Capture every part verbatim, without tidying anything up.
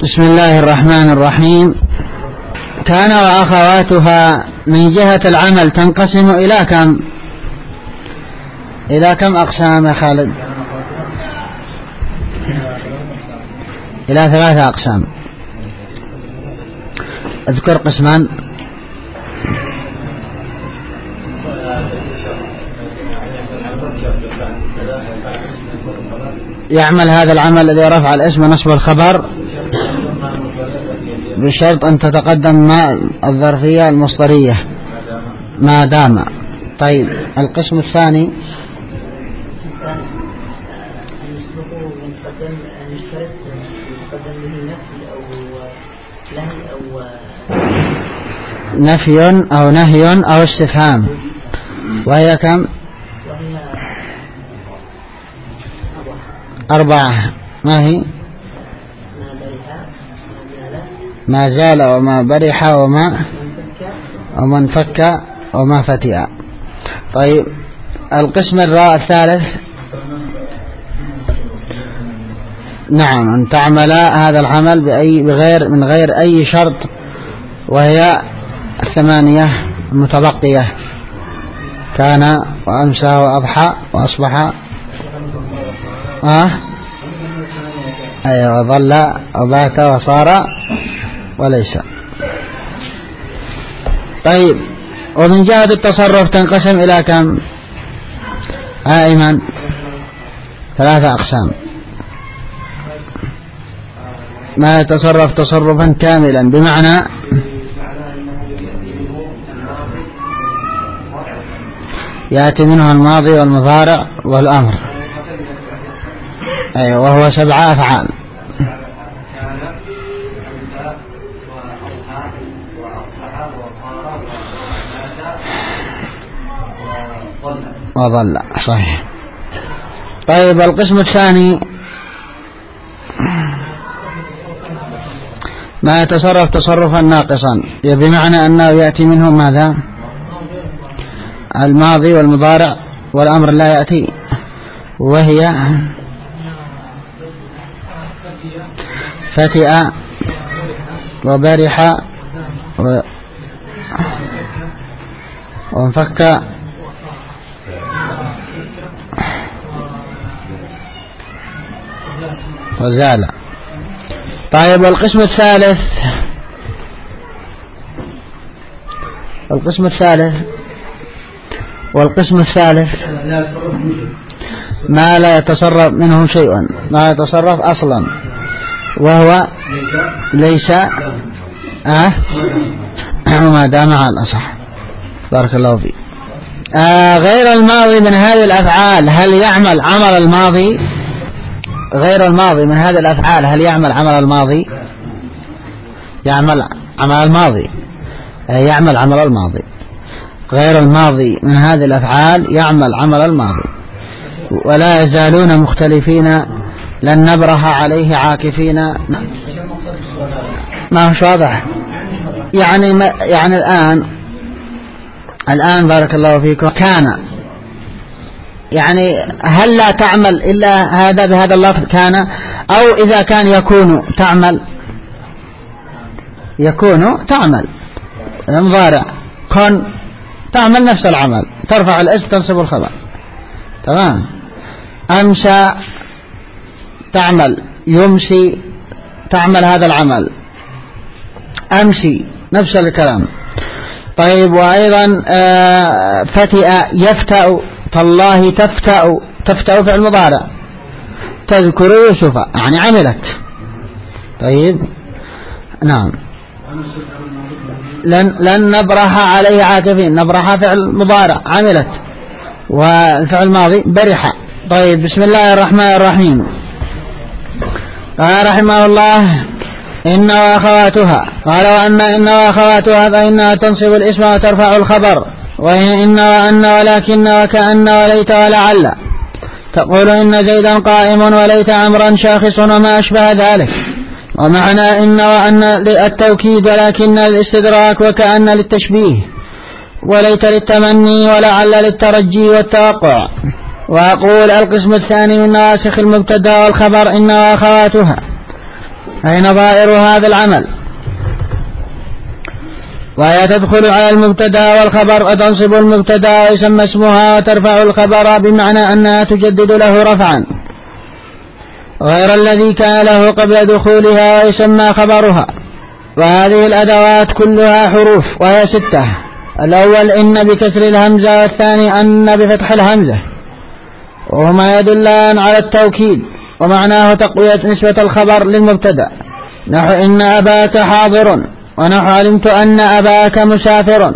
بسم الله الرحمن الرحيم. كان وأخواتها من جهة العمل تنقسم إلى كم إلى كم أقسام يا خالد؟ إلى ثلاثة أقسام. اذكر قسمان. يعمل هذا العمل الذي رفع الاسم ونصب الخبر بشرط أن تتقدم ما الظرفية المصدرية ما دام. طيب القسم الثاني نفي أو نهي أو استفهام، وهي كم؟ أربعة. ما هي؟ ما زال وما برح وما ومن فك وما فتئ. طيب القسم الثالث نعم أن تعمل هذا العمل بأي بغير من غير أي شرط، وهي الثمانية المتبقية: كان وأمسى وأضحى وأصبح آه أيوة وظل وبات وصار وليس. طيب ومن جهة التصرف تنقسم إلى كم؟ أيمن ثلاثة أقسام: ما يتصرف تصرفا كاملا بمعنى يأتي منه الماضي والمضارع والأمر، أيوة وهو سبعة أفعال. وظل صحيح. طيب القسم الثاني ما يتصرف تصرفا ناقصا، بمعنى أنه يأتي منه ماذا؟ الماضي والمضارع والأمر لا يأتي، وهي فتئ وبرح وانفك وزال. طيب القسم الثالث القسم الثالث والقسم الثالث ما لا يتصرف منه شيء، ما يتصرف أصلا، وهو ليس آه وما دام على الأصح. بارك الله فيك. آه غير الماضي من هذه الأفعال هل يعمل عمل الماضي؟ غير الماضي من هذه الأفعال هل يعمل عمل الماضي؟ يعمل عمل الماضي آه يعمل عمل الماضي. غير الماضي من هذه الأفعال يعمل عمل الماضي. ولا يزالون مختلفين لن نبرح عليه عاكفين. ما هو واضح يعني ما يعني الآن الآن بارك الله فيكم كان يعني هل لا تعمل إلا هذا بهذا اللفظ كان، أو إذا كان يكون تعمل يكون تعمل المضارع كن تعمل نفس العمل، ترفع الاسم تنصب الخبر. تمام. أمسى تعمل يمسي تعمل هذا العمل أمسي نفس الكلام. طيب وأيضا آه فتئ يفتأ تالله تفتأ تفتأ فعل مضارع، تذكر يوسف يعني عملت. طيب نعم. لن, لن نبرح عليه عاكفين، نبرح فعل مضارع عملت، والفعل الماضي برح. طيب بسم الله الرحمن الرحيم. قال رحمه الله إن وأخواتها، قال وأن إن وأخواتها فإنها تنصب الاسم وترفع الخبر، وهي إن وأن ولكن وكأن وليت ولعل. تقول إن زيدا قائم وليت أمرا شاخص وما أشبه ذلك. ومعنى إن وأن للتوكيد ولكن للاستدراك وكأن للتشبيه، وليت للتمني ولعل للترجي والتوقع. وأقول القسم الثاني من نواسخ المبتدا والخبر إن وأخواتها، أي نظائر هذا العمل. وهي تدخل على المبتدا والخبر وتنصب المبتدا ويسمى اسمها وترفع الخبر بمعنى أنها تجدد له رفعا غير الذي كان له قبل دخولها ويسمى خبرها. وهذه الأدوات كلها حروف وهي ستة. الأول إن بكسر الهمزة، والثاني أن بفتح الهمزة، وهما يدلان على التوكيد ومعناه تقوية نسبة الخبر للمبتدا، نحو إن أباك حاضر، ونحو علمت أن أباك مسافر.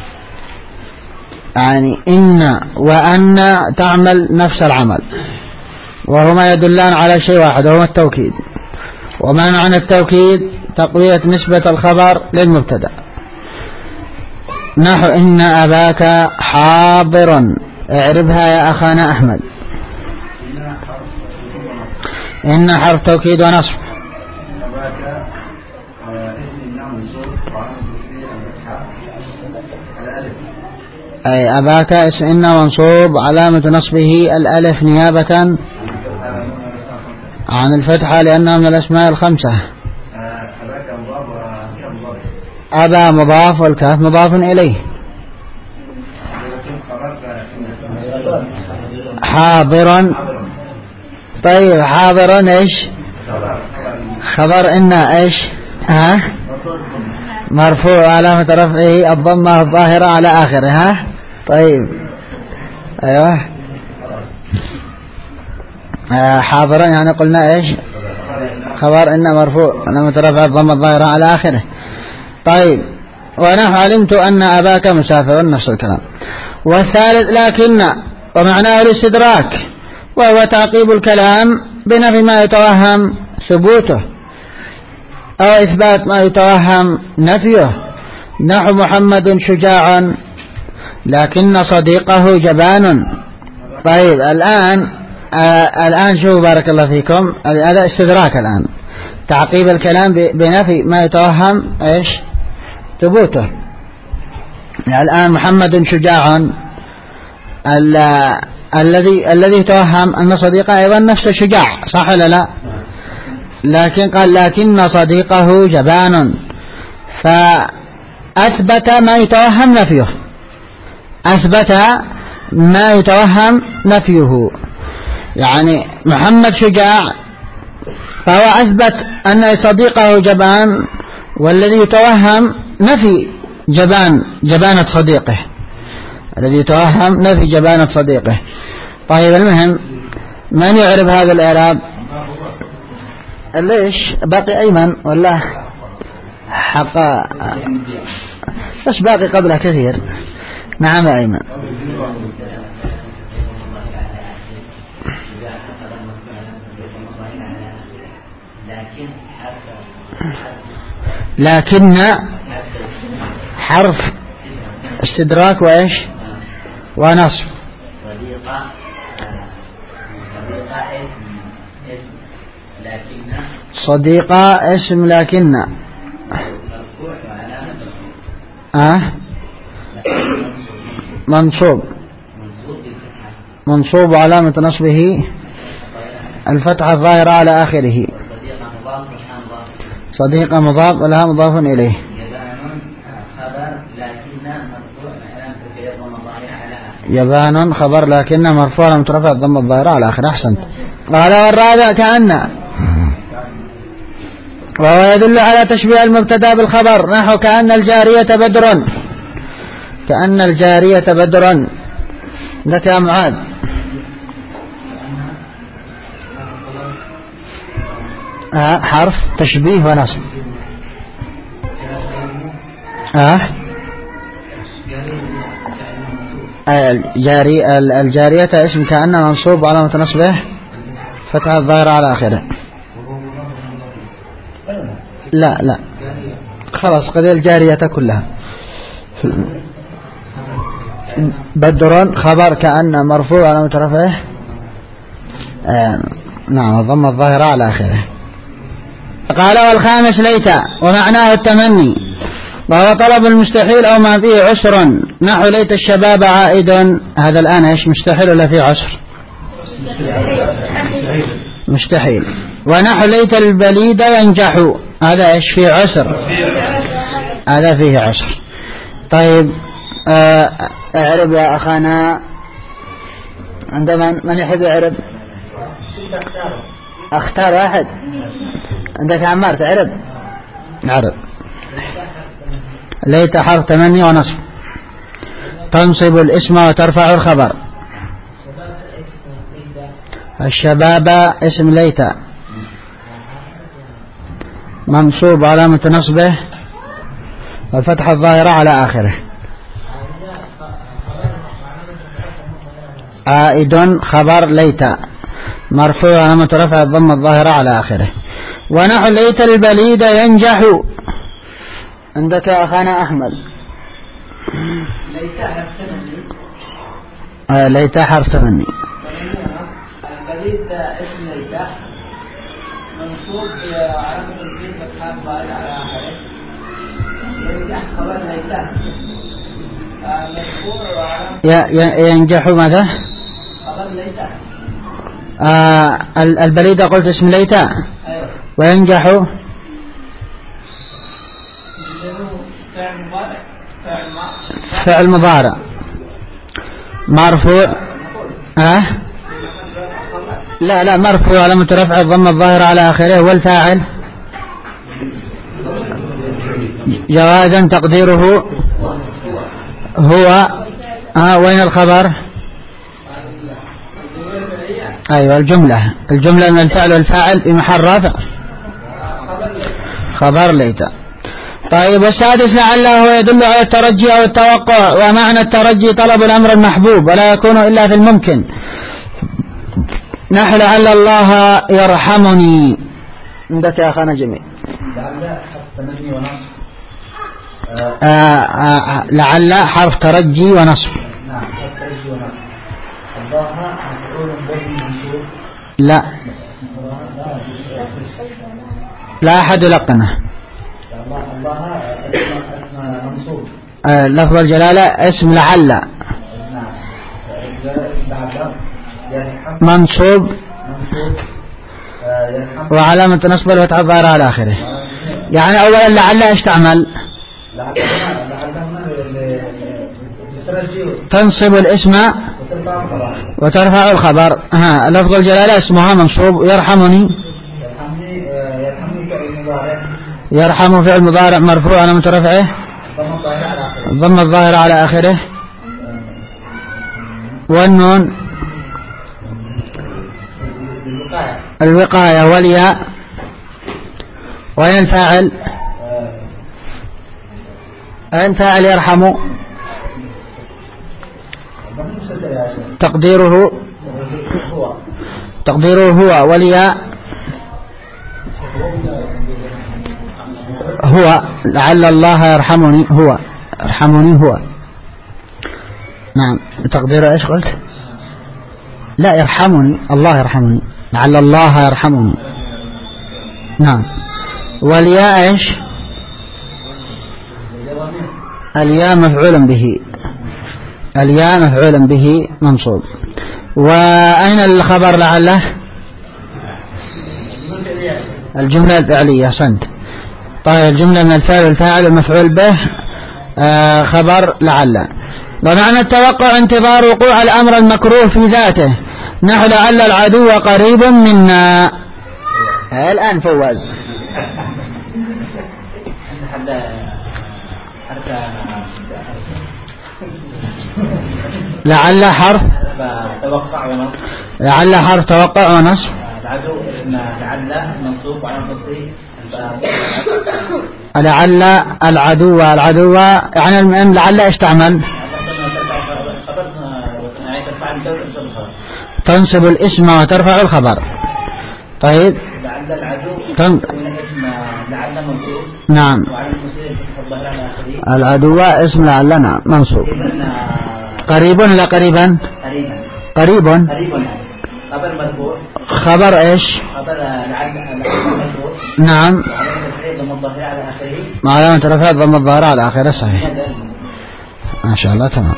يعني إن وأن تعمل نفس العمل، وهما يدلان على شيء واحد وهو التوكيد. وما معنى التوكيد؟ تقوية نسبة الخبر للمبتدا، نحو إن أباك حاضر. اعربها يا أخانا أحمد. إن حرف توكيد ونصب. أي أباك اسم إن منصوب علامة نصبه الألف نيابة عن الفتحة لأنها من الأسماء الخمسة. أبا مضاف والكاف مضاف إليه. حاضرا. طيب حاضرا إيش؟ خبر إن إيش؟ ها؟ مرفوع علامة رفعه الضمة الظاهرة على آخره. ها؟ طيب أيوه. آه حاضرا يعني قلنا إيش؟ خبر إن مرفوع علامة رفعه الضمة الظاهرة على آخره. طيب ونحو علمت أن أباك مسافر، نفس الكلام. والثالث لكن ومعناه الاستدراك، وهو تعقيب الكلام بنفي ما يتوهم ثبوته أو إثبات ما يتوهم نفيه، نحو محمد شجاع لكن صديقه جبان. طيب الآن آه الآن شوفوا بارك الله فيكم، هذا استدراك الآن، تعقيب الكلام بنفي ما يتوهم إيش ثبوته. الآن محمد شجاع، الذي الذي يتوهم أن صديقه أيضا نفسه شجاع، صح ولا لا؟ لكن قال لكن صديقه جبان، فأثبت ما يتوهم نفيه، أثبت ما يتوهم نفيه. يعني محمد شجاع فهو أثبت أن صديقه جبان، والذي يتوهم نفي جبان جبانة صديقه، الذي يتوهم نفي جبانة صديقه. طيب المهم من يعرف هذا الإعراب؟ ليش باقي أيمن ولا حق بس باقي قبله كثير. نعم أيمن. لكن حرف استدراك وإيش ونصب. صديقة اسم لكن أه منصوب منصوب علامة نصبه الفتحة الظاهرة على آخره. صديقة مضاف ولها مضاف إليه. يبان خبر لكن مرفوع علامة رفعه الضمة الظاهرة على آخره. أحسنت. قال والرابع كأن، وهو يدل على تشبيه المبتدا بالخبر، نحو كأن الجارية بدر، كأن الجارية بدر. لك يا معاذ. آه حرف تشبيه ونصب. آه الجاري الجارية اسم كأن منصوب علامة نصبه فتحة الظاهرة على آخره. لا لا خلاص قد الجارية كلها. بدر خبر كأن مرفوع علامة رفعه آه نعم الضمة الظاهرة على آخره. قال والخامس ليت ومعناه التمني، وهو طلب المستحيل أو ما فيه عسر، نحو ليت الشباب عائد. هذا الآن إيش مستحيل ولا فيه عسر؟ مستحيل. ونحو ليت البليد ينجح، هذا ايش فيه عسر، هذا فيه عسر. طيب اعرب يا اخانا، عندما من يحب يعرب؟ اختار واحد. عندك عمار تعرب؟ عرب. ليت حرف تمني ونصب، تنصب الاسم وترفع الخبر. الشباب اسم ليت منصوب علامة نصبه والفتحة الظاهرة على آخره. عائد خبر ليت مرفوع علامة رفع الضمة الظاهرة على آخره. ونحو ليت البليد ينجح. عندك يا أخانا أحمد؟ ليت حرف تمني. آه ليت حرف تمني. البليد اسم ليت منصوب علامة البليد فتحة الظاهرة على آخره. ينجح خبر ليت مرفوع وعلامة ينجح ماذا؟ خبر ليت. آه البليد قلت اسم ليت. أيوه. وينجح فعل مضارع. فعل مضارع مرفوع. أه؟ لا لا مرفوع علامة رفع الضمة الظاهرة على آخره. والفاعل جوازا تقديره هو. آه وين الخبر؟ أيوة الجملة الجملة من الفعل والفاعل في محل رفع خبر ليت. طيب والسادس لعله يدل على الترجي أو التوقع، ومعنى الترجي طلب الأمر المحبوب ولا يكون إلا في الممكن. نحو لعل الله يرحمني. عندك يا أخانا جميل؟ لعل حرف تمني ونصب. لعل حرف ترجي ونصب. نعم حرف ترجي ونصب. الله مفعول به منصوب. لا لا أحد يلقنه. الله اسم منصوب. آه لفظ الجلالة اسم لعل. نعم لعل منصوب منصوب وعلامة نصب الفتحة الظاهرة على آخره. يعني أولا لعل ايش تعمل؟ تنصب الاسم وترفع الخبر. ها لفظ الجلالة اسمها منصوب. يرحمني يرحم فعل مضارع مرفوع علامة رفعه الضم الظاهرة على آخره. والنون الوقاية. والياء وين الفاعل؟ أين فاعل يرحم؟ تقديره تقديره هو. والياء هو. لعل الله يرحمني هو. يرحمني هو. نعم تقديره ايش قلت؟ لا يرحمني الله يرحمني. لعل الله يرحمني. نعم. والياء ايش؟ الياء مفعول به. الياء مفعول به منصوب. وأين الخبر لعله؟ الجملة الفعلية. أحسنت. طيب الجملة من الفعل والفاعل والمفعول به آه خبر لعل. ومعنى التوقع انتظار وقوع الأمر المكروه في ذاته. نحو لعل العدو قريب منا. الآن فوز. لعل حرف توقع ونصب. لعل حرف توقع ونصب. العدو لعل منصوب على نصبه. لعل العدو العدو يعني المهم لعل ايش تعمل؟ تنصب الاسم وترفع الخبر. طيب لعل العدو تن... لعل منصوب. نعم العدو اسم لعلنا منصوب. قريب ولا قريبا؟ قريب. قريب خبر مرفوع. خبر ايش؟ خبر لعل مرفوع. نعم ضم الظاهرة على آخره. مع علامة رفع ضم الظاهرة على آخره. صحيح ما شاء الله تمام.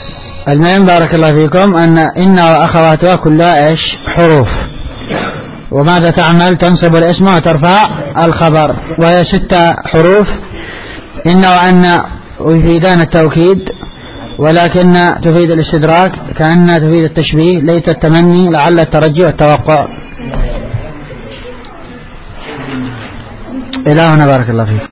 المهم بارك الله فيكم أن إن وأخواتها كلها إيش؟ حروف. وماذا تعمل؟ تنصب الاسم وترفع الخبر، وهي ستة حروف. إن وأن يفيدان التوكيد، ولكن تفيد الاستدراك، كأنها تفيد التشبيه، ليت التمني، لعل الترجي والتوقع. إلهنا بارك الله فيك.